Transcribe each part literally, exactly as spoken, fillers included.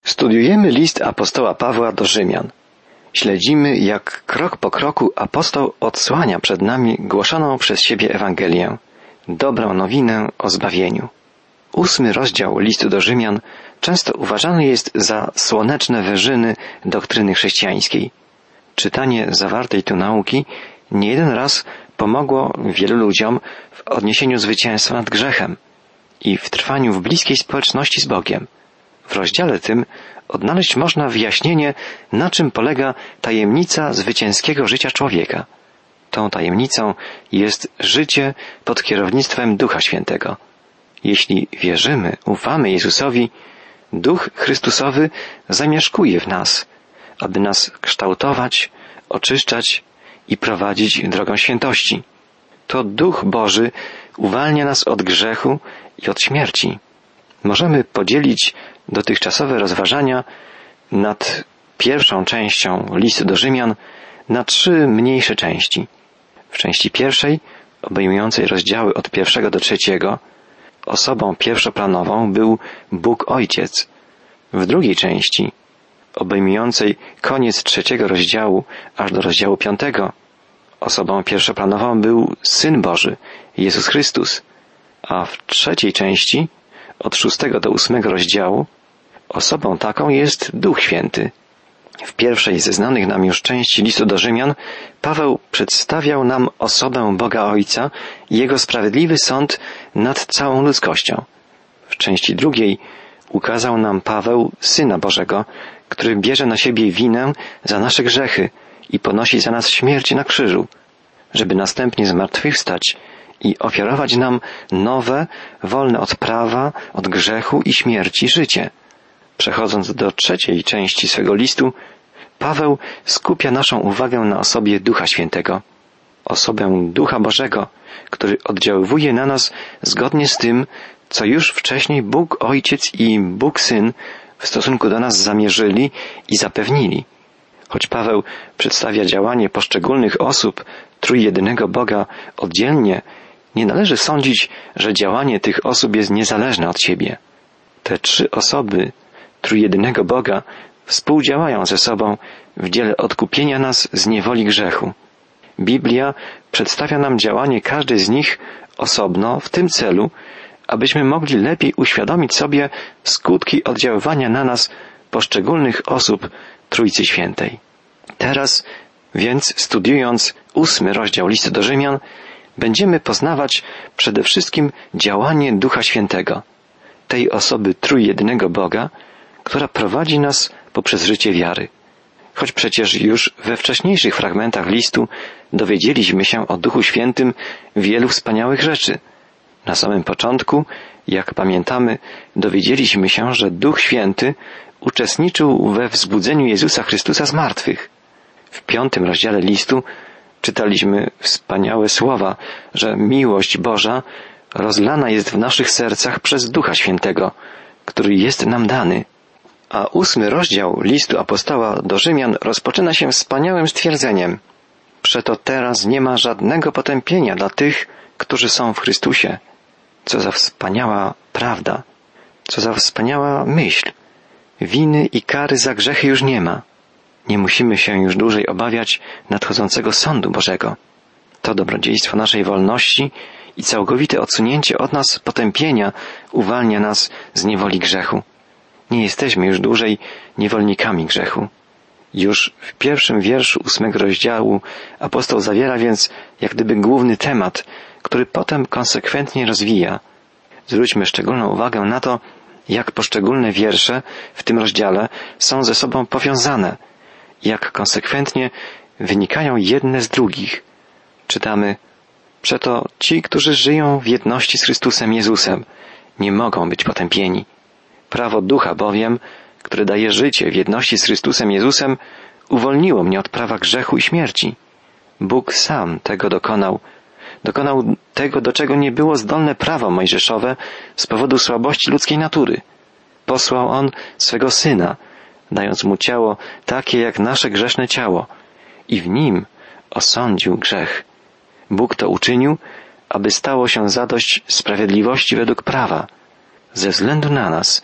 Studiujemy list apostoła Pawła do Rzymian. Śledzimy, jak krok po kroku apostoł odsłania przed nami głoszoną przez siebie Ewangelię, dobrą nowinę o zbawieniu. Ósmy rozdział listu do Rzymian często uważany jest za słoneczne wyżyny doktryny chrześcijańskiej. Czytanie zawartej tu nauki nie jeden raz pomogło wielu ludziom w odniesieniu zwycięstwa nad grzechem i w trwaniu w bliskiej społeczności z Bogiem. W rozdziale tym odnaleźć można wyjaśnienie, na czym polega tajemnica zwycięskiego życia człowieka. Tą tajemnicą jest życie pod kierownictwem Ducha Świętego. Jeśli wierzymy, ufamy Jezusowi, Duch Chrystusowy zamieszkuje w nas, aby nas kształtować, oczyszczać i prowadzić drogą świętości. To Duch Boży uwalnia nas od grzechu i od śmierci. Możemy podzielić dotychczasowe rozważania nad pierwszą częścią listu do Rzymian na trzy mniejsze części. W części pierwszej, obejmującej rozdziały od pierwszego do trzeciego, osobą pierwszoplanową był Bóg Ojciec. W drugiej części, obejmującej koniec trzeciego rozdziału aż do rozdziału piątego, osobą pierwszoplanową był Syn Boży, Jezus Chrystus. A w trzeciej części, od szóstego do ósmego rozdziału, osobą taką jest Duch Święty. W pierwszej ze znanych nam już części listu do Rzymian Paweł przedstawiał nam osobę Boga Ojca i Jego sprawiedliwy sąd nad całą ludzkością. W części drugiej ukazał nam Paweł Syna Bożego, który bierze na siebie winę za nasze grzechy i ponosi za nas śmierć na krzyżu, żeby następnie zmartwychwstać i ofiarować nam nowe, wolne od prawa, od grzechu i śmierci życie. Przechodząc do trzeciej części swego listu, Paweł skupia naszą uwagę na osobie Ducha Świętego, osobę Ducha Bożego, który oddziaływuje na nas zgodnie z tym, co już wcześniej Bóg Ojciec i Bóg Syn w stosunku do nas zamierzyli i zapewnili. Choć Paweł przedstawia działanie poszczególnych osób trójjedynego Boga oddzielnie, nie należy sądzić, że działanie tych osób jest niezależne od siebie. Te trzy osoby trójjedynego Boga współdziałają ze sobą w dziele odkupienia nas z niewoli grzechu. Biblia przedstawia nam działanie każdej z nich osobno w tym celu, abyśmy mogli lepiej uświadomić sobie skutki oddziaływania na nas poszczególnych osób Trójcy Świętej. Teraz więc, studiując ósmy rozdział listu do Rzymian, będziemy poznawać przede wszystkim działanie Ducha Świętego, tej osoby trójjedynego Boga, która prowadzi nas poprzez życie wiary. Choć przecież już we wcześniejszych fragmentach listu dowiedzieliśmy się o Duchu Świętym wielu wspaniałych rzeczy. Na samym początku, jak pamiętamy, dowiedzieliśmy się, że Duch Święty uczestniczył we wzbudzeniu Jezusa Chrystusa z martwych. W piątym rozdziale listu czytaliśmy wspaniałe słowa, że miłość Boża rozlana jest w naszych sercach przez Ducha Świętego, który jest nam dany. A ósmy rozdział listu apostoła do Rzymian rozpoczyna się wspaniałym stwierdzeniem. Przeto teraz nie ma żadnego potępienia dla tych, którzy są w Chrystusie. Co za wspaniała prawda, co za wspaniała myśl. Winy i kary za grzechy już nie ma. Nie musimy się już dłużej obawiać nadchodzącego sądu Bożego. To dobrodziejstwo naszej wolności i całkowite odsunięcie od nas potępienia uwalnia nas z niewoli grzechu. Nie jesteśmy już dłużej niewolnikami grzechu. Już w pierwszym wierszu ósmego rozdziału apostoł zawiera więc jak gdyby główny temat, który potem konsekwentnie rozwija. Zwróćmy szczególną uwagę na to, jak poszczególne wiersze w tym rozdziale są ze sobą powiązane, jak konsekwentnie wynikają jedne z drugich. Czytamy: przeto ci, którzy żyją w jedności z Chrystusem Jezusem, nie mogą być potępieni. Prawo Ducha bowiem, które daje życie w jedności z Chrystusem Jezusem, uwolniło mnie od prawa grzechu i śmierci. Bóg sam tego dokonał. Dokonał tego, do czego nie było zdolne prawo mojżeszowe z powodu słabości ludzkiej natury. Posłał On swego Syna, dając Mu ciało takie jak nasze grzeszne ciało, i w Nim osądził grzech. Bóg to uczynił, aby stało się zadość sprawiedliwości według prawa, ze względu na nas,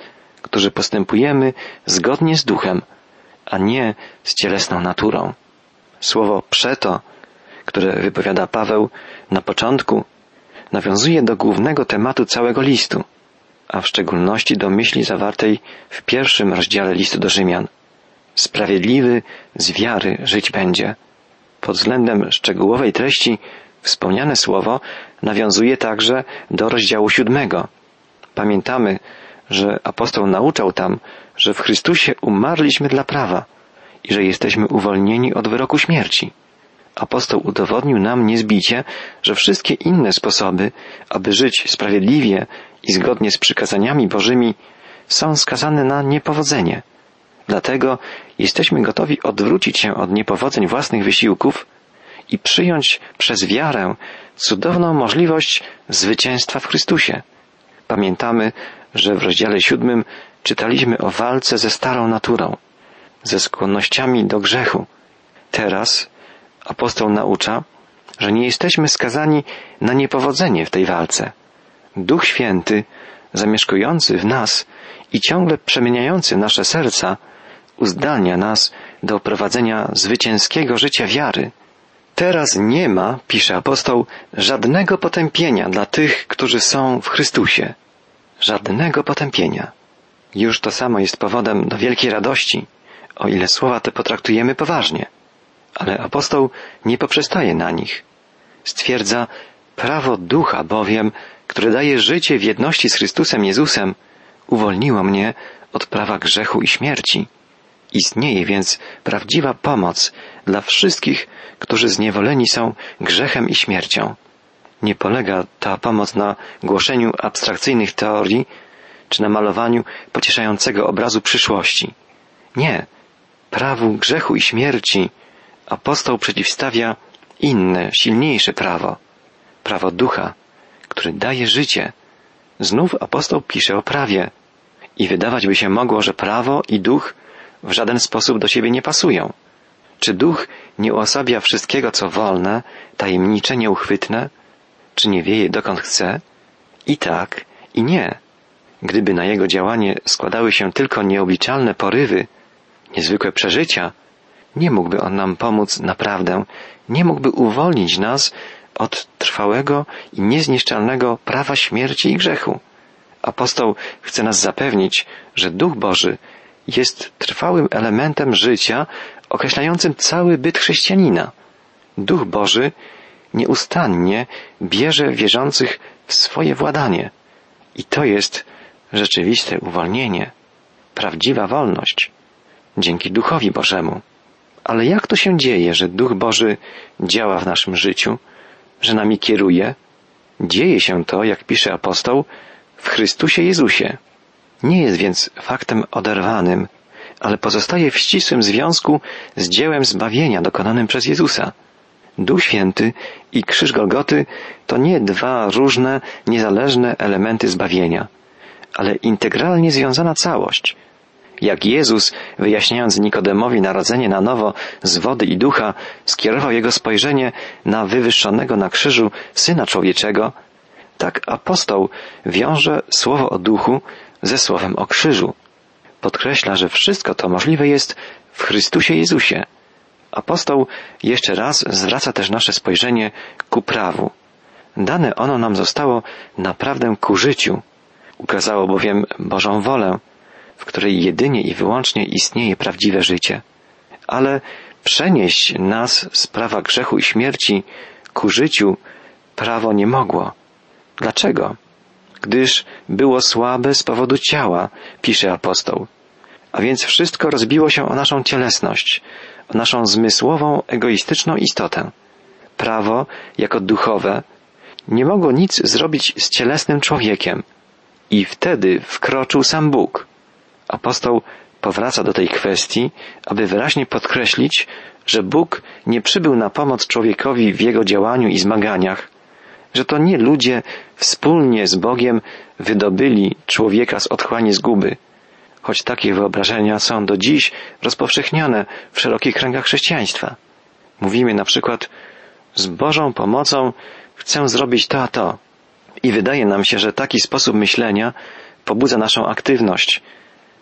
którzy postępujemy zgodnie z duchem, a nie z cielesną naturą. Słowo przeto, które wypowiada Paweł na początku, nawiązuje do głównego tematu całego listu, a w szczególności do myśli zawartej w pierwszym rozdziale listu do Rzymian. Sprawiedliwy z wiary żyć będzie. Pod względem szczegółowej treści wspomniane słowo nawiązuje także do rozdziału siódmego. Pamiętamy, że apostoł nauczał tam, że w Chrystusie umarliśmy dla prawa i że jesteśmy uwolnieni od wyroku śmierci. Apostoł udowodnił nam niezbicie, że wszystkie inne sposoby, aby żyć sprawiedliwie i zgodnie z przykazaniami Bożymi, są skazane na niepowodzenie. Dlatego jesteśmy gotowi odwrócić się od niepowodzeń własnych wysiłków i przyjąć przez wiarę cudowną możliwość zwycięstwa w Chrystusie. Pamiętamy, że w rozdziale siódmym czytaliśmy o walce ze starą naturą, ze skłonnościami do grzechu. Teraz apostoł naucza, że nie jesteśmy skazani na niepowodzenie w tej walce. Duch Święty, zamieszkujący w nas i ciągle przemieniający nasze serca, uzdalnia nas do prowadzenia zwycięskiego życia wiary. Teraz nie ma, pisze apostoł, żadnego potępienia dla tych, którzy są w Chrystusie. Żadnego potępienia. Już to samo jest powodem do wielkiej radości, o ile słowa te potraktujemy poważnie. Ale apostoł nie poprzestaje na nich. Stwierdza, prawo ducha bowiem, które daje życie w jedności z Chrystusem Jezusem, uwolniło mnie od prawa grzechu i śmierci. Istnieje więc prawdziwa pomoc dla wszystkich, którzy zniewoleni są grzechem i śmiercią. Nie polega ta pomoc na głoszeniu abstrakcyjnych teorii, czy na malowaniu pocieszającego obrazu przyszłości. Nie. Prawu grzechu i śmierci apostoł przeciwstawia inne, silniejsze prawo. Prawo ducha, które daje życie. Znów apostoł pisze o prawie. I wydawać by się mogło, że prawo i duch w żaden sposób do siebie nie pasują. Czy duch nie uosabia wszystkiego, co wolne, tajemnicze, nieuchwytne? Czy nie wieje dokąd chce? I tak, i nie. Gdyby na jego działanie składały się tylko nieobliczalne porywy, niezwykłe przeżycia, nie mógłby on nam pomóc naprawdę, nie mógłby uwolnić nas od trwałego i niezniszczalnego prawa śmierci i grzechu. Apostoł chce nas zapewnić, że Duch Boży jest trwałym elementem życia określającym cały byt chrześcijanina. Duch Boży nieustannie bierze wierzących w swoje władanie. I to jest rzeczywiste uwolnienie, prawdziwa wolność, dzięki Duchowi Bożemu. Ale jak to się dzieje, że Duch Boży działa w naszym życiu, że nami kieruje? Dzieje się to, jak pisze apostoł, w Chrystusie Jezusie. Nie jest więc faktem oderwanym, ale pozostaje w ścisłym związku z dziełem zbawienia dokonanym przez Jezusa. Duch Święty i krzyż Golgoty to nie dwa różne, niezależne elementy zbawienia, ale integralnie związana całość. Jak Jezus, wyjaśniając Nikodemowi narodzenie na nowo z wody i ducha, skierował jego spojrzenie na wywyższonego na krzyżu Syna Człowieczego, tak apostoł wiąże słowo o duchu ze słowem o krzyżu. Podkreśla, że wszystko to możliwe jest w Chrystusie Jezusie. Apostoł jeszcze raz zwraca też nasze spojrzenie ku prawu. Dane ono nam zostało naprawdę ku życiu. Ukazało bowiem Bożą wolę, w której jedynie i wyłącznie istnieje prawdziwe życie. Ale przenieść nas z prawa grzechu i śmierci ku życiu prawo nie mogło. Dlaczego? Gdyż było słabe z powodu ciała, pisze apostoł. A więc wszystko rozbiło się o naszą cielesność, o naszą zmysłową, egoistyczną istotę. Prawo, jako duchowe, nie mogło nic zrobić z cielesnym człowiekiem. I wtedy wkroczył sam Bóg. Apostoł powraca do tej kwestii, aby wyraźnie podkreślić, że Bóg nie przybył na pomoc człowiekowi w jego działaniu i zmaganiach, że to nie ludzie wspólnie z Bogiem wydobyli człowieka z otchłani zguby, choć takie wyobrażenia są do dziś rozpowszechnione w szerokich kręgach chrześcijaństwa. Mówimy na przykład, z Bożą pomocą chcę zrobić to a to. I wydaje nam się, że taki sposób myślenia pobudza naszą aktywność,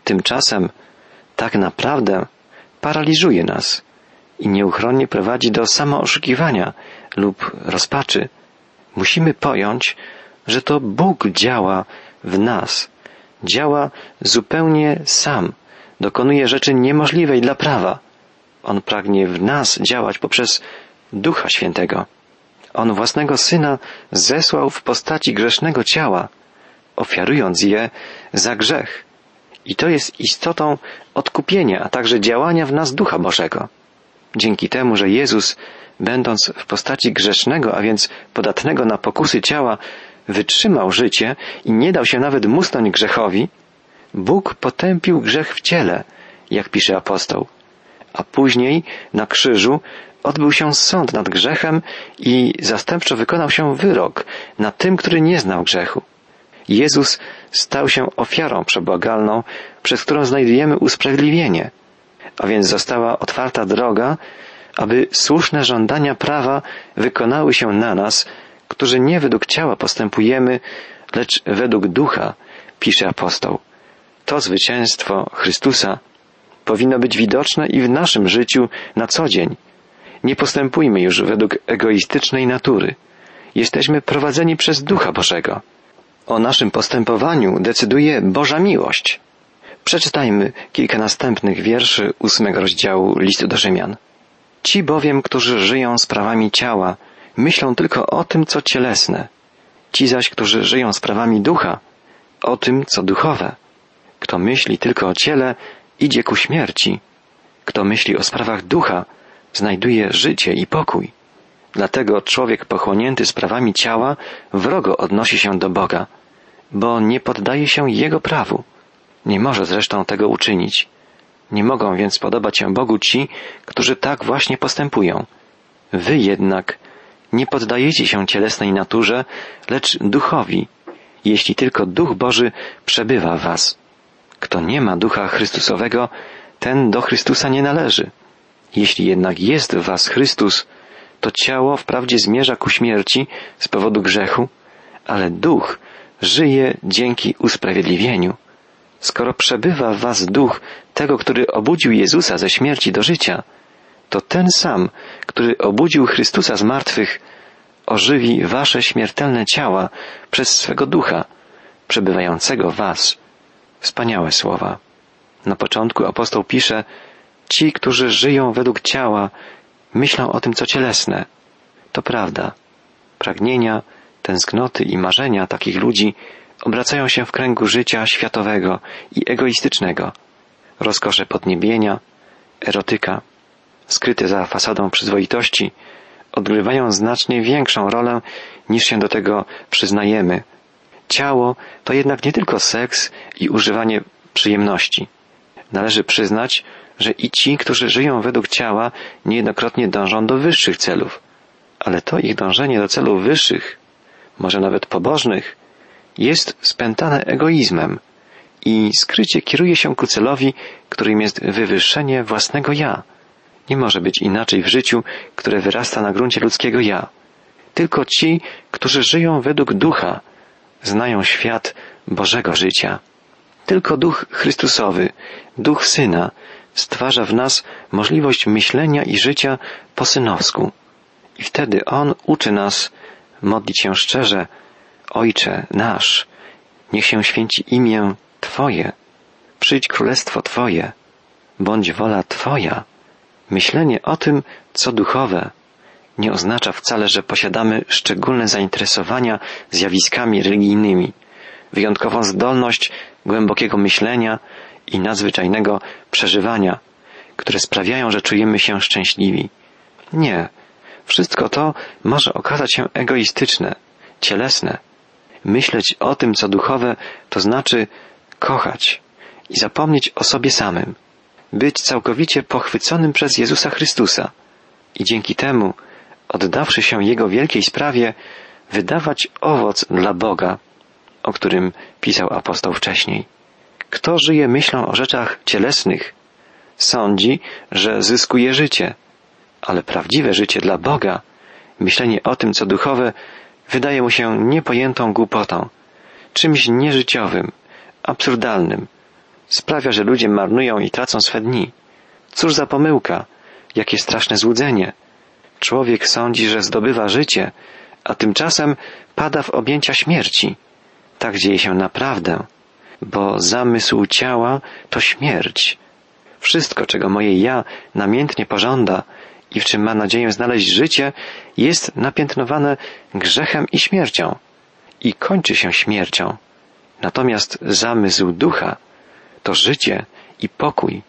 tymczasem tak naprawdę paraliżuje nas i nieuchronnie prowadzi do samooszukiwania lub rozpaczy. Musimy pojąć, że to Bóg działa w nas, działa zupełnie sam, dokonuje rzeczy niemożliwej dla prawa. On pragnie w nas działać poprzez Ducha Świętego. On własnego Syna zesłał w postaci grzesznego ciała, ofiarując je za grzech. I to jest istotą odkupienia, a także działania w nas Ducha Bożego. Dzięki temu, że Jezus, będąc w postaci grzesznego, a więc podatnego na pokusy ciała, wytrzymał życie i nie dał się nawet musnąć grzechowi, Bóg potępił grzech w ciele, jak pisze apostoł. A później na krzyżu odbył się sąd nad grzechem i zastępczo wykonał się wyrok na tym, który nie znał grzechu. Jezus stał się ofiarą przebłagalną, przez którą znajdujemy usprawiedliwienie, a więc została otwarta droga, aby słuszne żądania prawa wykonały się na nas, którzy nie według ciała postępujemy, lecz według ducha, pisze apostoł. To zwycięstwo Chrystusa powinno być widoczne i w naszym życiu na co dzień. Nie postępujmy już według egoistycznej natury. Jesteśmy prowadzeni przez Ducha Bożego. O naszym postępowaniu decyduje Boża miłość. Przeczytajmy kilka następnych wierszy ósmego rozdziału listu do Rzymian. Ci bowiem, którzy żyją sprawami ciała, myślą tylko o tym, co cielesne. Ci zaś, którzy żyją sprawami ducha, o tym, co duchowe. Kto myśli tylko o ciele, idzie ku śmierci. Kto myśli o sprawach ducha, znajduje życie i pokój. Dlatego człowiek pochłonięty sprawami ciała wrogo odnosi się do Boga, bo nie poddaje się Jego prawu. Nie może zresztą tego uczynić. Nie mogą więc podobać się Bogu ci, którzy tak właśnie postępują. Wy jednak nie poddajecie się cielesnej naturze, lecz duchowi, jeśli tylko Duch Boży przebywa w was. Kto nie ma Ducha Chrystusowego, ten do Chrystusa nie należy. Jeśli jednak jest w was Chrystus, to ciało wprawdzie zmierza ku śmierci z powodu grzechu, ale Duch żyje dzięki usprawiedliwieniu. Skoro przebywa w was Duch tego, który obudził Jezusa ze śmierci do życia, to ten sam, który obudził Chrystusa z martwych, ożywi wasze śmiertelne ciała przez swego Ducha, przebywającego w was. Wspaniałe słowa. Na początku apostoł pisze, ci, którzy żyją według ciała, myślą o tym, co cielesne. To prawda. Pragnienia, tęsknoty i marzenia takich ludzi obracają się w kręgu życia światowego i egoistycznego. Rozkosze podniebienia, erotyka, skryte za fasadą przyzwoitości, odgrywają znacznie większą rolę, niż się do tego przyznajemy. Ciało to jednak nie tylko seks i używanie przyjemności. Należy przyznać, że i ci, którzy żyją według ciała, niejednokrotnie dążą do wyższych celów. Ale to ich dążenie do celów wyższych, może nawet pobożnych, jest spętane egoizmem i skrycie kieruje się ku celowi, którym jest wywyższenie własnego ja. Nie może być inaczej w życiu, które wyrasta na gruncie ludzkiego ja. Tylko ci, którzy żyją według Ducha, znają świat Bożego życia. Tylko Duch Chrystusowy, Duch Syna, stwarza w nas możliwość myślenia i życia po synowsku. I wtedy On uczy nas modlić się szczerze: Ojcze nasz, niech się święci imię Twoje, przyjdź królestwo Twoje, bądź wola Twoja. Myślenie o tym, co duchowe, nie oznacza wcale, że posiadamy szczególne zainteresowania zjawiskami religijnymi, wyjątkową zdolność głębokiego myślenia i nadzwyczajnego przeżywania, które sprawiają, że czujemy się szczęśliwi. Nie. Wszystko to może okazać się egoistyczne, cielesne. Myśleć o tym, co duchowe, to znaczy kochać i zapomnieć o sobie samym. Być całkowicie pochwyconym przez Jezusa Chrystusa i dzięki temu, oddawszy się Jego wielkiej sprawie, wydawać owoc dla Boga, o którym pisał apostoł wcześniej. Kto żyje myślą o rzeczach cielesnych, sądzi, że zyskuje życie, ale prawdziwe życie dla Boga, myślenie o tym, co duchowe, wydaje mu się niepojętą głupotą, czymś nieżyciowym, absurdalnym, Sprawia, że ludzie marnują i tracą swe dni. Cóż za pomyłka, jakie straszne złudzenie. Człowiek sądzi, że zdobywa życie, a tymczasem pada w objęcia śmierci. Tak dzieje się naprawdę, bo zamysł ciała to śmierć. Wszystko, czego moje ja namiętnie pożąda i w czym ma nadzieję znaleźć życie, jest napiętnowane grzechem i śmiercią i kończy się śmiercią. Natomiast zamysł ducha to życie i pokój.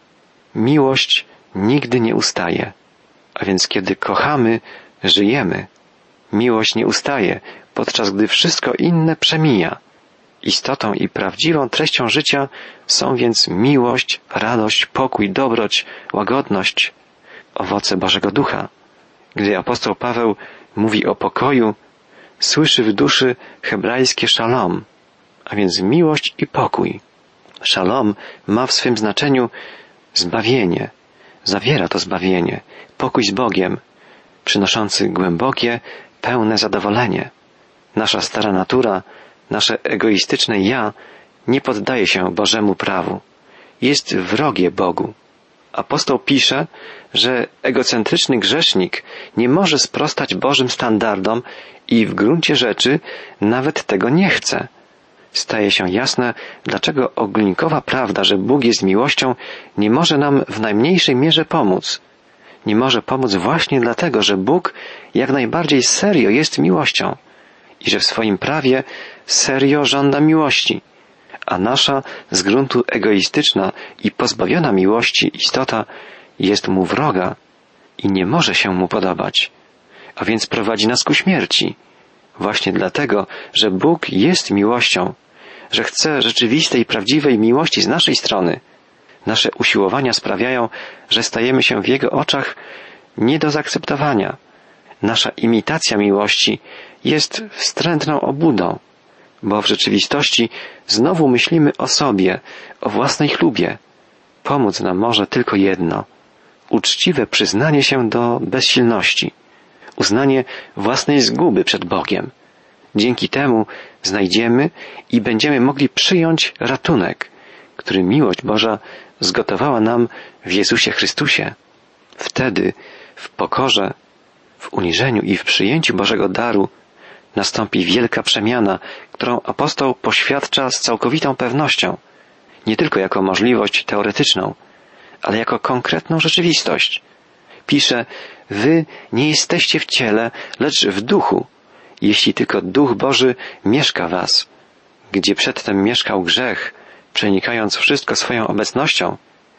Miłość nigdy nie ustaje. A więc kiedy kochamy, żyjemy. Miłość nie ustaje, podczas gdy wszystko inne przemija. Istotą i prawdziwą treścią życia są więc miłość, radość, pokój, dobroć, łagodność, owoce Bożego Ducha. Gdy apostoł Paweł mówi o pokoju, słyszy w duszy hebrajskie szalom, a więc miłość i pokój. Szalom ma w swym znaczeniu zbawienie. Zawiera to zbawienie, pokój z Bogiem, przynoszący głębokie, pełne zadowolenie. Nasza stara natura, nasze egoistyczne ja nie poddaje się Bożemu prawu. Jest wrogie Bogu. Apostoł pisze, że egocentryczny grzesznik nie może sprostać Bożym standardom i w gruncie rzeczy nawet tego nie chce. Staje się jasne, dlaczego ogólnikowa prawda, że Bóg jest miłością, nie może nam w najmniejszej mierze pomóc. Nie może pomóc właśnie dlatego, że Bóg jak najbardziej serio jest miłością i że w swoim prawie serio żąda miłości, a nasza z gruntu egoistyczna i pozbawiona miłości istota jest mu wroga i nie może się mu podobać, a więc prowadzi nas ku śmierci. Właśnie dlatego, że Bóg jest miłością, że chce rzeczywistej, prawdziwej miłości z naszej strony. Nasze usiłowania sprawiają, że stajemy się w Jego oczach nie do zaakceptowania. Nasza imitacja miłości jest wstrętną obłudą, bo w rzeczywistości znowu myślimy o sobie, o własnej chlubie. Pomóc nam może tylko jedno — uczciwe przyznanie się do bezsilności, uznanie własnej zguby przed Bogiem. Dzięki temu znajdziemy i będziemy mogli przyjąć ratunek, który miłość Boża zgotowała nam w Jezusie Chrystusie. Wtedy w pokorze, w uniżeniu i w przyjęciu Bożego daru nastąpi wielka przemiana, którą apostoł poświadcza z całkowitą pewnością, nie tylko jako możliwość teoretyczną, ale jako konkretną rzeczywistość. Pisze: wy nie jesteście w ciele, lecz w duchu, jeśli tylko Duch Boży mieszka w was. Gdzie przedtem mieszkał grzech, przenikając wszystko swoją obecnością,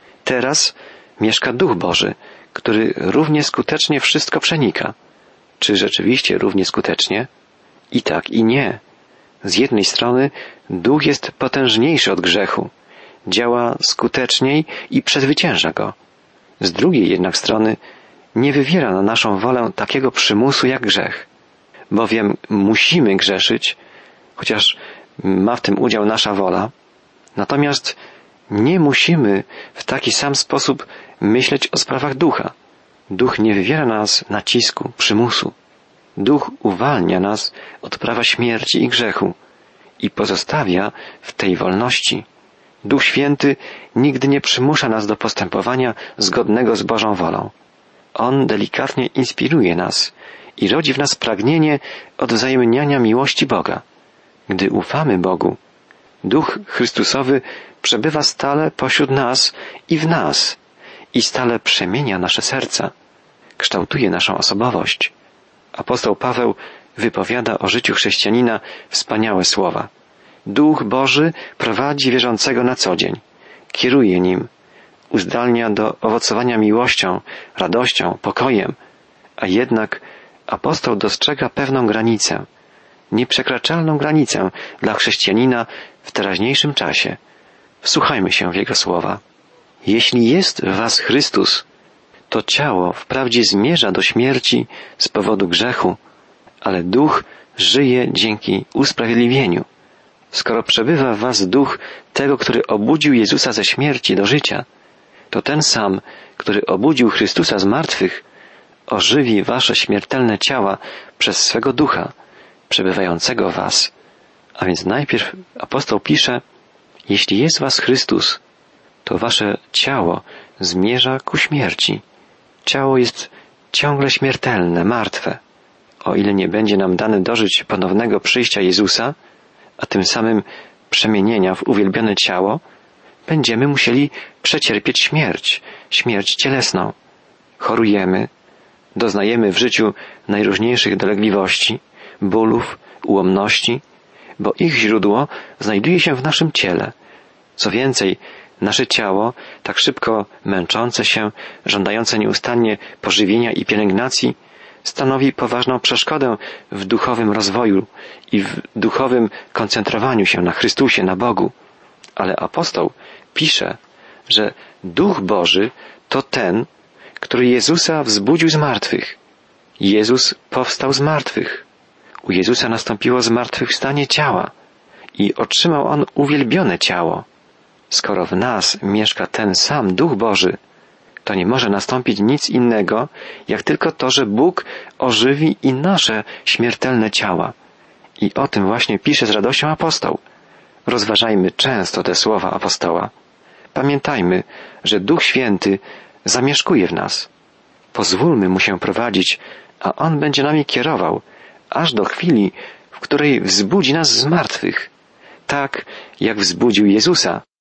teraz mieszka Duch Boży, który równie skutecznie wszystko przenika. Czy rzeczywiście równie skutecznie? I tak, i nie. Z jednej strony Duch jest potężniejszy od grzechu, działa skuteczniej i przezwycięża go. Z drugiej jednak strony nie wywiera na naszą wolę takiego przymusu jak grzech. Bowiem musimy grzeszyć, chociaż ma w tym udział nasza wola, natomiast nie musimy w taki sam sposób myśleć o sprawach ducha. Duch nie wywiera na nas nacisku, przymusu. Duch uwalnia nas od prawa śmierci i grzechu i pozostawia w tej wolności. Duch Święty nigdy nie przymusza nas do postępowania zgodnego z Bożą wolą. On delikatnie inspiruje nas i rodzi w nas pragnienie odwzajemniania miłości Boga. Gdy ufamy Bogu, Duch Chrystusowy przebywa stale pośród nas i w nas i stale przemienia nasze serca, kształtuje naszą osobowość. Apostoł Paweł wypowiada o życiu chrześcijanina wspaniałe słowa. Duch Boży prowadzi wierzącego na co dzień, kieruje nim, uzdalnia do owocowania miłością, radością, pokojem, a jednak apostoł dostrzega pewną granicę, nieprzekraczalną granicę dla chrześcijanina w teraźniejszym czasie. Wsłuchajmy się w jego słowa. Jeśli jest w was Chrystus, to ciało wprawdzie zmierza do śmierci z powodu grzechu, ale duch żyje dzięki usprawiedliwieniu. Skoro przebywa w was duch tego, który obudził Jezusa ze śmierci do życia, to ten sam, który obudził Chrystusa z martwych, ożywi wasze śmiertelne ciała przez swego ducha, przebywającego w was. A więc najpierw apostoł pisze: jeśli jest w was Chrystus, to wasze ciało zmierza ku śmierci. Ciało jest ciągle śmiertelne, martwe. O ile nie będzie nam dane dożyć ponownego przyjścia Jezusa, a tym samym przemienienia w uwielbione ciało, będziemy musieli przecierpieć śmierć, śmierć cielesną. Chorujemy, doznajemy w życiu najróżniejszych dolegliwości, bólów, ułomności, bo ich źródło znajduje się w naszym ciele. Co więcej, nasze ciało, tak szybko męczące się, żądające nieustannie pożywienia i pielęgnacji, stanowi poważną przeszkodę w duchowym rozwoju i w duchowym koncentrowaniu się na Chrystusie, na Bogu. Ale apostoł pisze, że Duch Boży to ten, który Jezusa wzbudził z martwych. Jezus powstał z martwych. U Jezusa nastąpiło zmartwychwstanie ciała i otrzymał On uwielbione ciało. Skoro w nas mieszka ten sam Duch Boży, to nie może nastąpić nic innego, jak tylko to, że Bóg ożywi i nasze śmiertelne ciała. I o tym właśnie pisze z radością apostoł. Rozważajmy często te słowa apostoła. Pamiętajmy, że Duch Święty zamieszkuje w nas. Pozwólmy Mu się prowadzić, a On będzie nami kierował, aż do chwili, w której wzbudzi nas z martwych, tak jak wzbudził Jezusa.